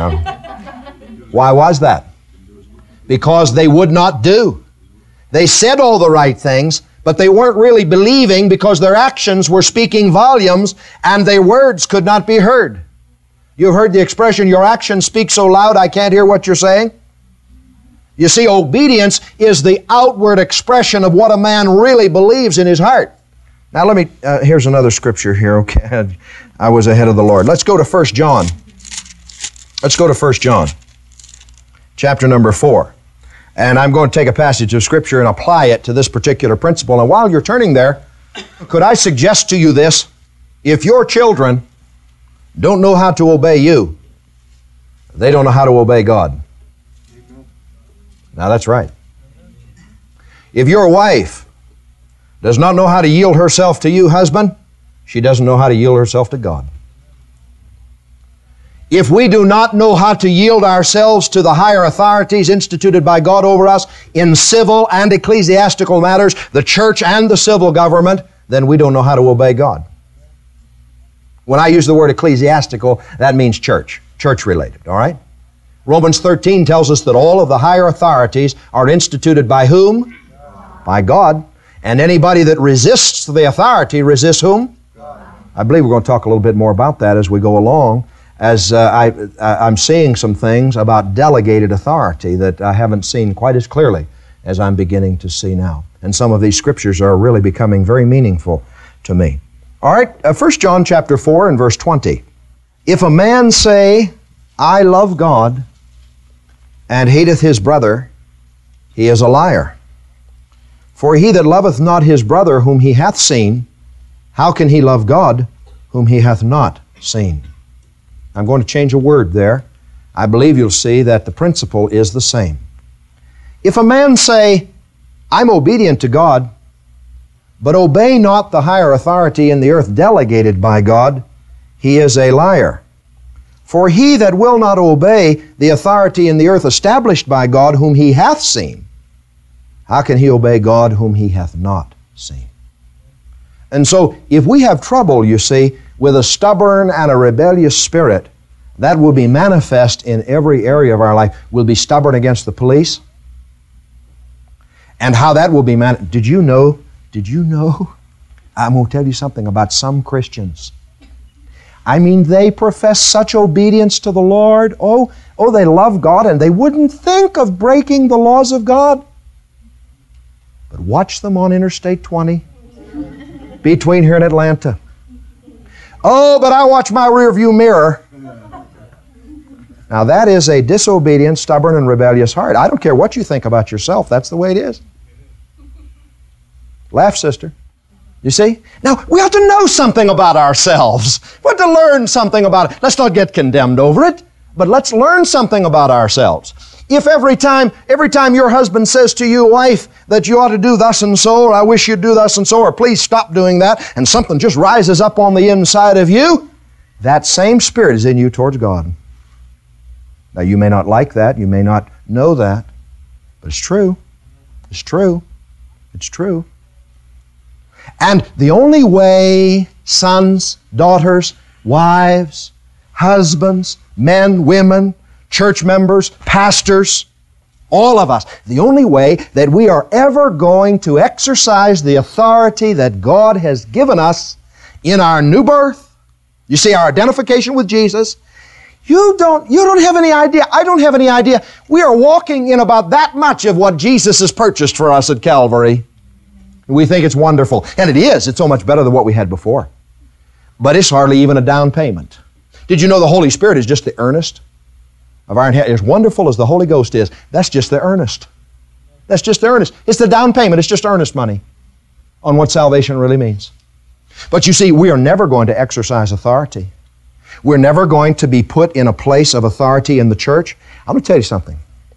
Why was that? Because they would not do. They said all the right things, but they weren't really believing because their actions were speaking volumes and their words could not be heard. You've heard the expression, your actions speak so loud I can't hear what you're saying? You see, obedience is the outward expression of what a man really believes in his heart. Now let me, uh, here's another scripture here, okay? I was ahead of the Lord. Let's go to First John. Let's go to First John, chapter number four. And I'm going to take a passage of Scripture and apply it to this particular principle. And while you're turning there, could I suggest to you this? If your children don't know how to obey you, they don't know how to obey God. Now that's right. If your wife does not know how to yield herself to you, husband, she doesn't know how to yield herself to God. If we do not know how to yield ourselves to the higher authorities instituted by God over us in civil and ecclesiastical matters, the church and the civil government, then we don't know how to obey God. When I use the word ecclesiastical, that means church, church-related, all right? Romans thirteen tells us that all of the higher authorities are instituted by whom? God. By God. And anybody that resists the authority resists whom? God. I believe we're going to talk a little bit more about that as we go along, as uh, I, I'm seeing some things about delegated authority that I haven't seen quite as clearly as I'm beginning to see now. And some of these scriptures are really becoming very meaningful to me. All right, uh, First John chapter four and verse twenty. If a man say, I love God, and hateth his brother, he is a liar. For he that loveth not his brother whom he hath seen, how can he love God whom he hath not seen? I'm going to change a word there. I believe you'll see that the principle is the same. If a man say, I'm obedient to God, but obey not the higher authority in the earth delegated by God, he is a liar. For he that will not obey the authority in the earth established by God whom he hath seen, How can he obey God whom he hath not seen? And so, if we have trouble, you see, with a stubborn and a rebellious spirit, that will be manifest in every area of our life. We'll be stubborn against the police. And how that will be man. Did you know, did you know, I'm going to tell you something about some Christians. I mean, they profess such obedience to the Lord. Oh, oh, they love God, and they wouldn't think of breaking the laws of God. But watch them on Interstate twenty, between here and Atlanta. Oh, but I watch my rearview mirror. Now that is a disobedient, stubborn, and rebellious heart. I don't care what you think about yourself. That's the way it is. Laugh, sister. You see? Now, we ought to know something about ourselves. We ought to learn something about it. Let's not get condemned over it, but let's learn something about ourselves. If every time, every time your husband says to you, wife, that you ought to do thus and so, or I wish you'd do thus and so, or please stop doing that, and something just rises up on the inside of you, that same spirit is in you towards God. Now, you may not like that, you may not know that, but it's true. It's true. It's true. And the only way sons, daughters, wives, husbands, men, women, church members, pastors, all of us, the only way that we are ever going to exercise the authority that God has given us in our new birth, you see, our identification with Jesus, you don't, you don't have any idea, I don't have any idea. We are walking in about that much of what Jesus has purchased for us at Calvary. We think it's wonderful. And it is. It's so much better than what we had before. But it's hardly even a down payment. Did you know the Holy Spirit is just the earnest of our inheritance? As wonderful as the Holy Ghost is, that's just the earnest. That's just the earnest. It's the down payment. It's just earnest money on what salvation really means. But you see, we are never going to exercise authority. We're never going to be put in a place of authority in the church. I'm going to tell you something.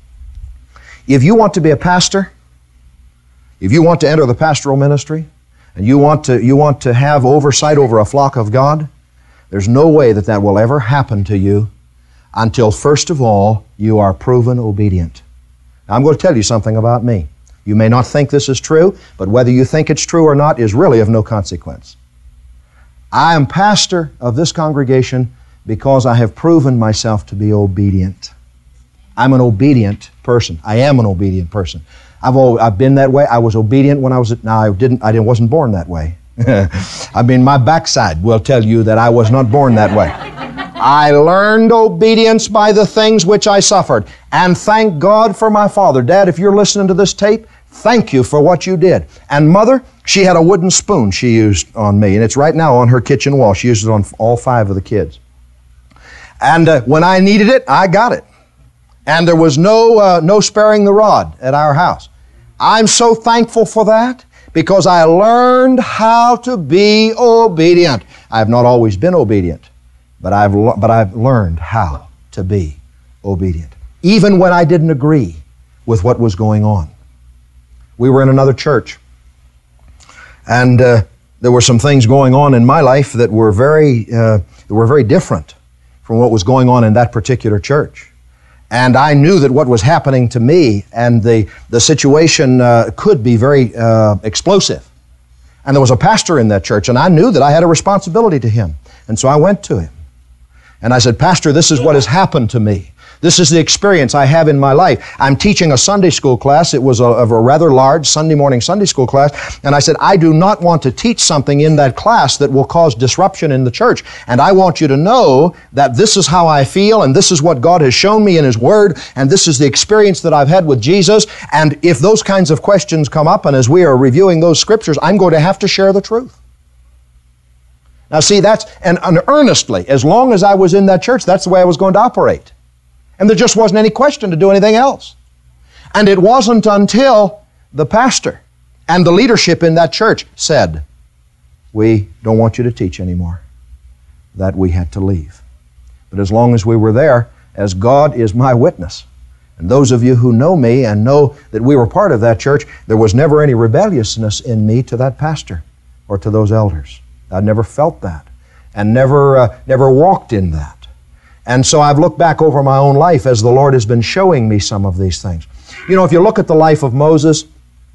If you want to be a pastor, if you want to enter the pastoral ministry, and you want to, you want to have oversight over a flock of God, there's no way that that will ever happen to you until, first of all, you are proven obedient. Now, I'm going to tell you something about me. You may not think this is true, but whether you think it's true or not is really of no consequence. I am pastor of this congregation because I have proven myself to be obedient. I'm an obedient person. I am an obedient person. I've always, I've been that way. I was obedient when I was, now I didn't, I didn't, wasn't born that way. I mean, my backside will tell you that I was not born that way. I learned obedience by the things which I suffered. And thank God for my father. Dad, if you're listening to this tape, thank you for what you did. And Mother, she had a wooden spoon she used on me, and it's right now on her kitchen wall. She used it on all five of the kids. And uh, when I needed it, I got it. And there was no, uh, no sparing the rod at our house. I'm so thankful for that because I learned how to be obedient. I have not always been obedient, but I've, but I've learned how to be obedient, even when I didn't agree with what was going on. We were in another church, and uh, there were some things going on in my life that were very, uh, that were very different from what was going on in that particular church. And I knew that what was happening to me and the, the situation uh, could be very uh, explosive. And there was a pastor in that church, and I knew that I had a responsibility to him. And so I went to him. And I said, Pastor, this is what has happened to me. This is the experience I have in my life. I'm teaching a Sunday school class. It was a, of a rather large Sunday morning Sunday school class. And I said, I do not want to teach something in that class that will cause disruption in the church. And I want you to know that this is how I feel, and this is what God has shown me in His Word, and this is the experience that I've had with Jesus. And if those kinds of questions come up, and as we are reviewing those scriptures, I'm going to have to share the truth. Now see, that's, and, and earnestly, as long as I was in that church, that's the way I was going to operate. And there just wasn't any question to do anything else. And it wasn't until the pastor and the leadership in that church said, we don't want you to teach anymore, that we had to leave. But as long as we were there, as God is my witness, and those of you who know me and know that we were part of that church, there was never any rebelliousness in me to that pastor or to those elders. I never felt that and never, uh, never walked in that. And so I've looked back over my own life as the Lord has been showing me some of these things. You know, if you look at the life of Moses,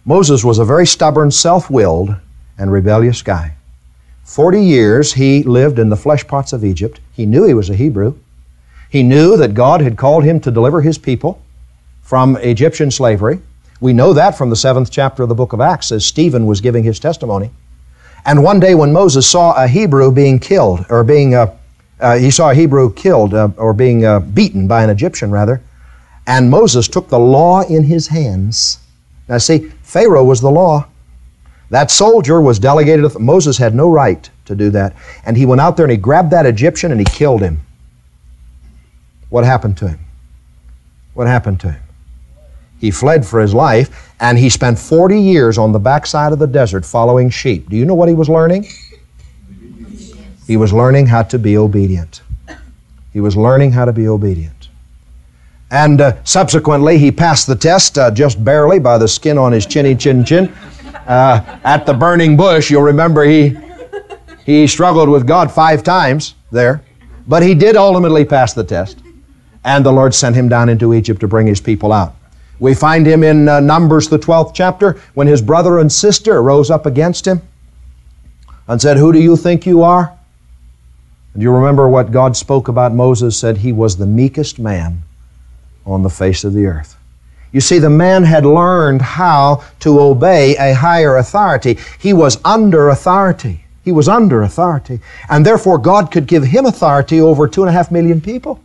Moses was a very stubborn, self-willed, and rebellious guy. Forty years he lived in the flesh pots of Egypt. He knew he was a Hebrew. He knew that God had called him to deliver his people from Egyptian slavery. We know that from the seventh chapter of the book of Acts as Stephen was giving his testimony. And one day when Moses saw a Hebrew being killed, or being, uh, uh, he saw a Hebrew killed, uh, or being uh, beaten by an Egyptian rather, and Moses took the law in his hands. Now see, Pharaoh was the law. That soldier was delegated. Moses had no right to do that. And he went out there and he grabbed that Egyptian and he killed him. What happened to him? What happened to him? He fled for his life, and he spent forty years on the backside of the desert following sheep. Do you know what he was learning? He was learning how to be obedient. He was learning how to be obedient. And uh, subsequently, he passed the test uh, just barely by the skin on his chinny chin chin. Uh, at the burning bush, you'll remember he, he struggled with God five times there. But he did ultimately pass the test. And the Lord sent him down into Egypt to bring his people out. We find him in uh, Numbers, the twelfth chapter, when his brother and sister rose up against him and said, "Who do you think you are?" And you remember what God spoke about Moses, said he was the meekest man on the face of the earth. You see, the man had learned how to obey a higher authority. He was under authority. He was under authority. And therefore God could give him authority over two and a half million people.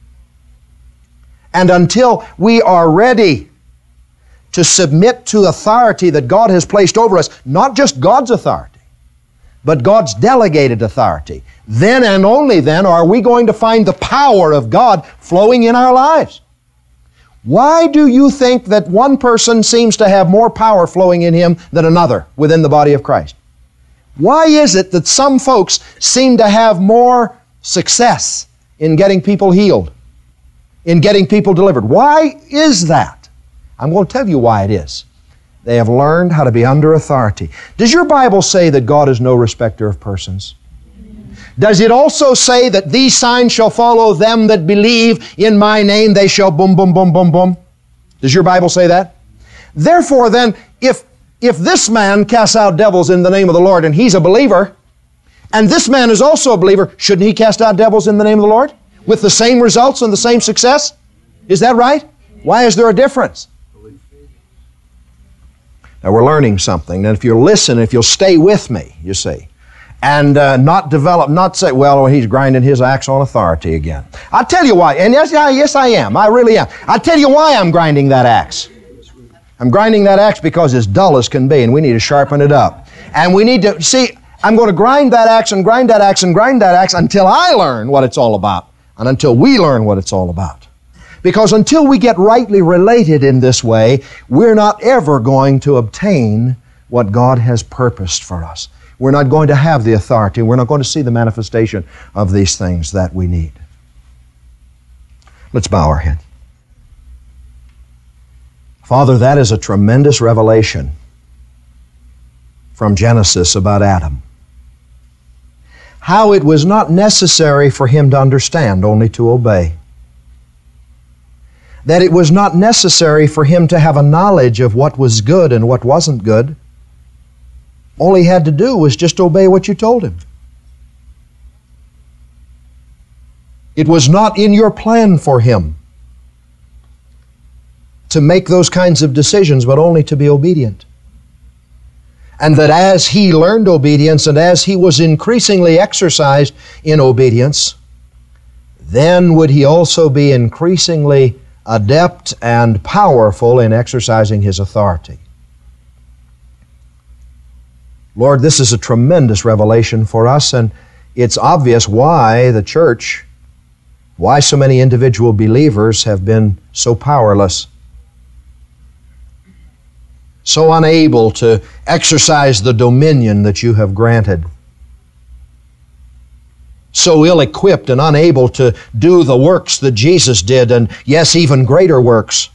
And until we are ready to submit to authority that God has placed over us, not just God's authority, but God's delegated authority, then and only then are we going to find the power of God flowing in our lives. Why do you think that one person seems to have more power flowing in him than another within the body of Christ? Why is it that some folks seem to have more success in getting people healed, in getting people delivered? Why is that? I'm going to tell you why it is. They have learned how to be under authority. Does your Bible say that God is no respecter of persons? Does it also say that these signs shall follow them that believe in my name, they shall boom, boom, boom, boom, boom? Does your Bible say that? Therefore then, if, if this man casts out devils in the name of the Lord and he's a believer, and this man is also a believer, shouldn't he cast out devils in the name of the Lord? With the same results and the same success? Is that right? Why is there a difference? Now we're learning something, and if you'll listen, if you'll stay with me, you see, and uh, not develop, not say, well, he's grinding his axe on authority again. I'll tell you why, and yes, yes I am, I really am. I'll tell you why I'm grinding that axe. I'm grinding that axe because it's dull as can be, and we need to sharpen it up. And we need to, see, I'm going to grind that axe and grind that axe and grind that axe until I learn what it's all about, and until we learn what it's all about. Because until we get rightly related in this way, we're not ever going to obtain what God has purposed for us. We're not going to have the authority. We're not going to see the manifestation of these things that we need. Let's bow our head. Father, that is a tremendous revelation from Genesis about Adam. How it was not necessary for him to understand, only to obey. That it was not necessary for him to have a knowledge of what was good and what wasn't good. All he had to do was just obey what you told him. It was not in your plan for him to make those kinds of decisions, but only to be obedient. And that as he learned obedience and as he was increasingly exercised in obedience, then would he also be increasingly adept and powerful in exercising his authority. Lord, this is a tremendous revelation for us, and it's obvious why the church, why so many individual believers have been so powerless, so unable to exercise the dominion that you have granted, so ill-equipped and unable to do the works that Jesus did, and yes, even greater works.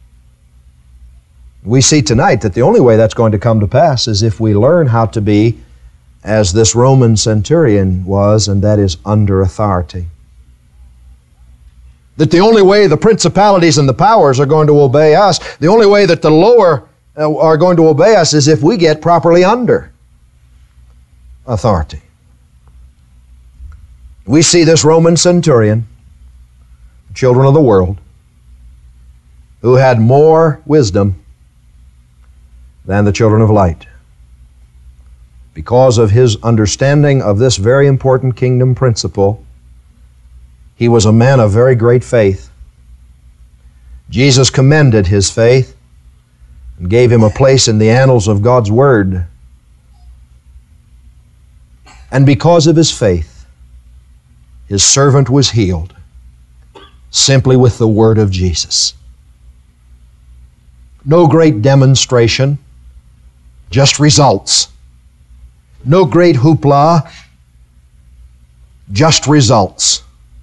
We see tonight that the only way that's going to come to pass is if we learn how to be as this Roman centurion was, and that is under authority. That the only way the principalities and the powers are going to obey us, the only way that the lower are going to obey us is if we get properly under authority. We see this Roman centurion, children of the world, who had more wisdom than the children of light. Because of his understanding of this very important kingdom principle, he was a man of very great faith. Jesus commended his faith and gave him a place in the annals of God's Word. And because of his faith, his servant was healed simply with the word of Jesus. No great demonstration, just results. No great hoopla, just results.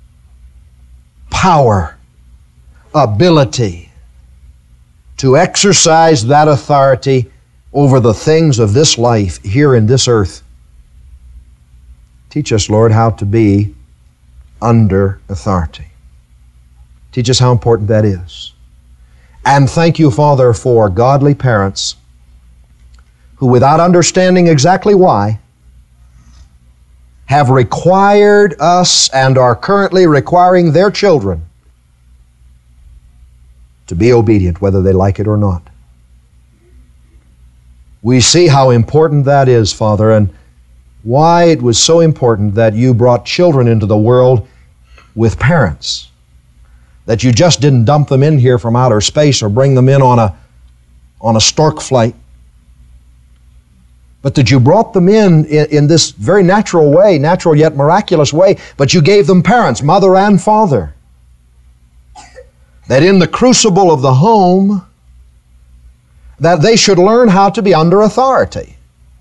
Power, ability to exercise that authority over the things of this life here in this earth. Teach us, Lord, how to be under authority. Teach us how important that is. And thank you, Father, for godly parents who, without understanding exactly why, have required us and are currently requiring their children to be obedient, whether they like it or not. We see how important that is, Father, and why it was so important that you brought children into the world with parents. That you just didn't dump them in here from outer space or bring them in on a, on a stork flight. But that you brought them in, in in this very natural way, natural yet miraculous way, but you gave them parents, mother and father. That in the crucible of the home, that they should learn how to be under authority.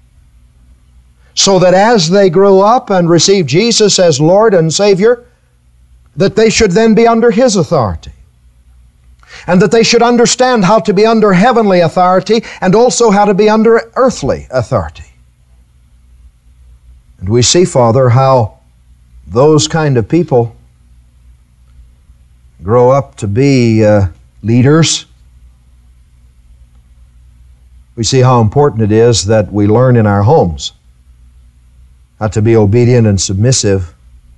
So that as they grow up and receive Jesus as Lord and Savior, that they should then be under His authority. And that they should understand how to be under heavenly authority and also how to be under earthly authority. And we see, Father, how those kind of people grow up to be uh, leaders. We see how important it is that we learn in our homes how to be obedient and submissive,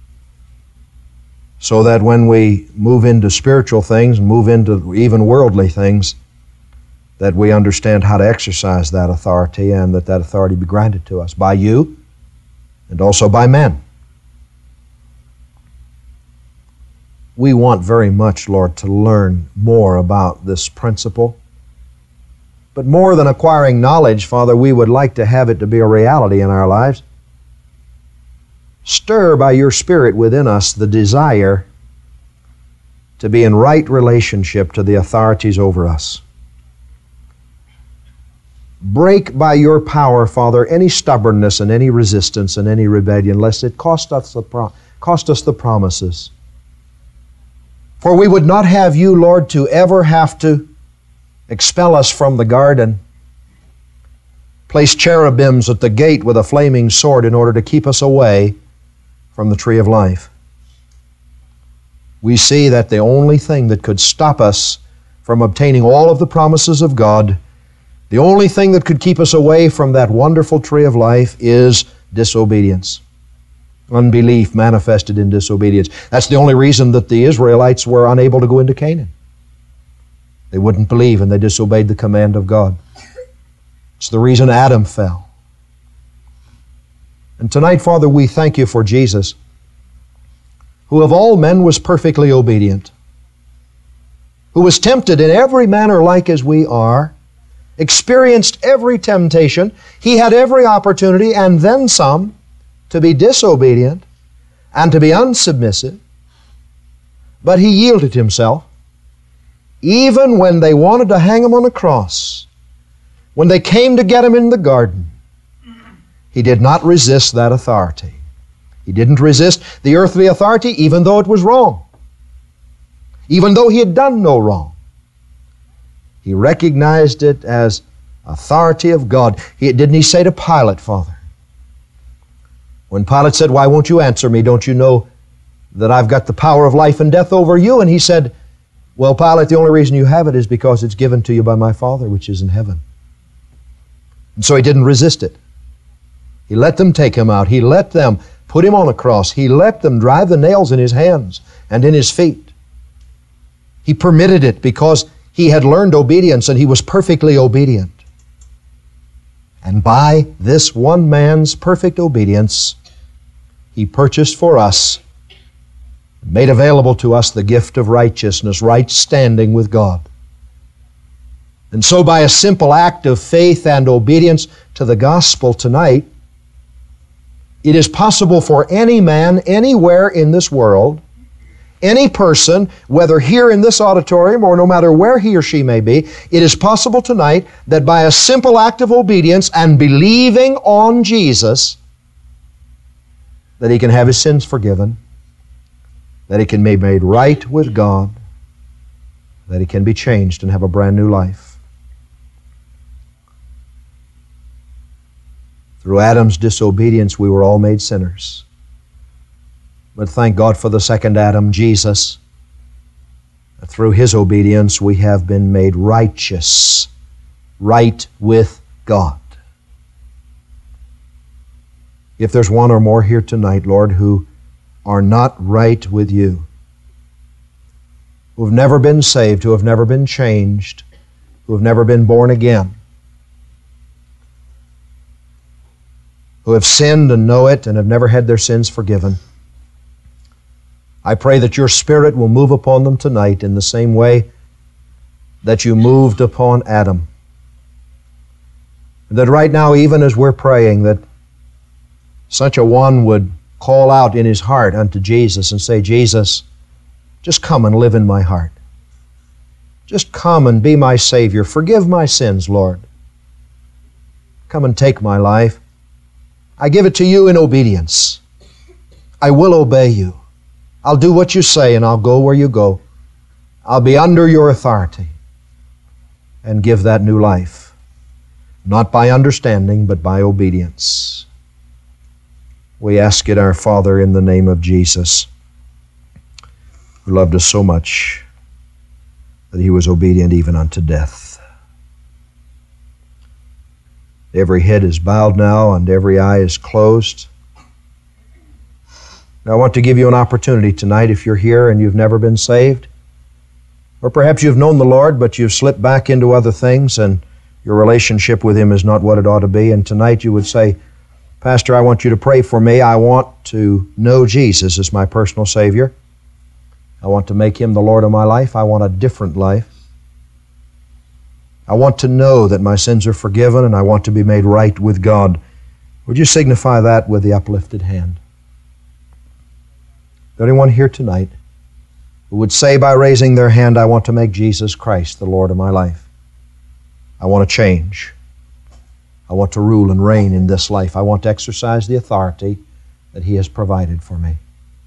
so that when we move into spiritual things, move into even worldly things, that we understand how to exercise that authority and that that authority be granted to us by you and also by men. We want very much, Lord, to learn more about this principle. But more than acquiring knowledge, Father, we would like to have it to be a reality in our lives. Stir by your Spirit within us the desire to be in right relationship to the authorities over us. Break by your power, Father, any stubbornness and any resistance and any rebellion, lest it cost us the, pro- cost us the promises. For we would not have you, Lord, to ever have to expel us from the garden, place cherubims at the gate with a flaming sword in order to keep us away from the tree of life. We see that the only thing that could stop us from obtaining all of the promises of God, the only thing that could keep us away from that wonderful tree of life is disobedience. Unbelief manifested in disobedience. That's the only reason that the Israelites were unable to go into Canaan. They wouldn't believe and they disobeyed the command of God. It's the reason Adam fell. And tonight, Father, we thank you for Jesus, who of all men was perfectly obedient, who was tempted in every manner like as we are, experienced every temptation. He had every opportunity and then some to be disobedient and to be unsubmissive, but He yielded Himself. Even when they wanted to hang Him on a cross, when they came to get Him in the garden, He did not resist that authority. He didn't resist the earthly authority even though it was wrong, even though He had done no wrong. He recognized it as authority of God. He, didn't He say to Pilate, Father, when Pilate said, "Why won't you answer me? Don't you know that I've got the power of life and death over you?" And He said, "Well, Pilate, the only reason you have it is because it's given to you by my Father which is in heaven. And so he didn't resist it. He let them take him out. He let them put him on a cross. He let them drive the nails in his hands and in his feet. He permitted it because he had learned obedience and he was perfectly obedient. And by this one man's perfect obedience, he purchased for us, made available to us the gift of righteousness, right standing with God. And so by a simple act of faith and obedience to the gospel tonight, it is possible for any man anywhere in this world, any person, whether here in this auditorium or no matter where he or she may be, it is possible tonight that by a simple act of obedience and believing on Jesus, that he can have his sins forgiven, that he can be made right with God, that he can be changed and have a brand new life. Through Adam's disobedience, we were all made sinners. But thank God for the second Adam, Jesus. Through his obedience, we have been made righteous, right with God. If there's one or more here tonight, Lord, who are not right with you, who have never been saved, who have never been changed, who have never been born again, who have sinned and know it and have never had their sins forgiven, I pray that your Spirit will move upon them tonight in the same way that you moved upon Adam. That right now, even as we're praying, that such a one would call out in his heart unto Jesus and say, Jesus, just come and live in my heart. Just come and be my Savior. Forgive my sins, Lord. Come and take my life. I give it to you in obedience. I will obey you. I'll do what you say and I'll go where you go. I'll be under your authority and give that new life, not by understanding, but by obedience. We ask it, our Father, in the name of Jesus, who loved us so much that he was obedient even unto death. Every head is bowed now and every eye is closed. Now, I want to give you an opportunity tonight, if you're here and you've never been saved, or perhaps you've known the Lord, but you've slipped back into other things and your relationship with him is not what it ought to be, and tonight you would say, Pastor, I want you to pray for me. I want to know Jesus as my personal Savior. I want to make him the Lord of my life. I want a different life. I want to know that my sins are forgiven and I want to be made right with God. Would you signify that with the uplifted hand? Is there anyone here tonight who would say by raising their hand, I want to make Jesus Christ the Lord of my life? I want to change. I want to rule and reign in this life. I want to exercise the authority that he has provided for me.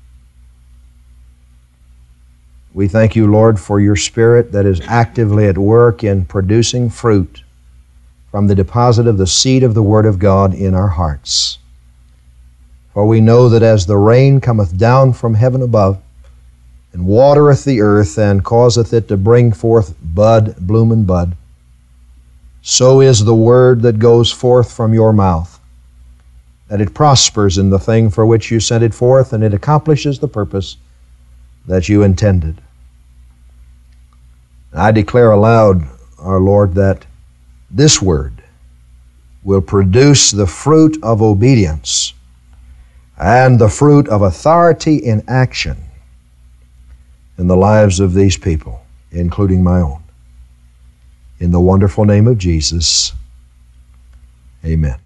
We thank you, Lord, for your Spirit that is actively at work in producing fruit from the deposit of the seed of the Word of God in our hearts. For we know that as the rain cometh down from heaven above, and watereth the earth, and causeth it to bring forth bud, bloom, and bud, so is the word that goes forth from your mouth, that it prospers in the thing for which you sent it forth, and it accomplishes the purpose that you intended. I declare aloud, our Lord, that this word will produce the fruit of obedience and the fruit of authority in action in the lives of these people, including my own. In the wonderful name of Jesus, amen.